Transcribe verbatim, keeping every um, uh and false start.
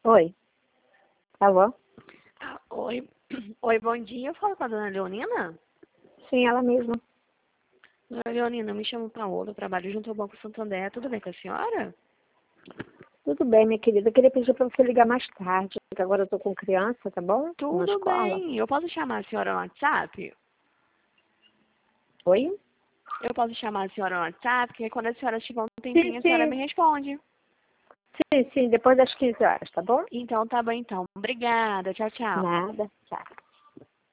Oi. Alô? Ah, oi. Oi, bom dia. Eu falo com a dona Leonina? Sim, ela mesma. Dona Leonina, eu me chamo Paola, eu trabalho junto ao Banco Santander. Tudo bem com a senhora? Tudo bem, minha querida. Eu queria pedir para você ligar mais tarde, porque agora eu tô com criança, tá bom? Na Tudo escola. bem. Eu posso chamar a senhora no WhatsApp? Oi? Eu posso chamar a senhora no WhatsApp, porque quando a senhora tiver um Sim, tempinho, a senhora me sim. responde. Sim, sim, depois das quinze horas, tá bom? Então, tá bom então. Obrigada. Tchau, tchau. Nada. Tchau.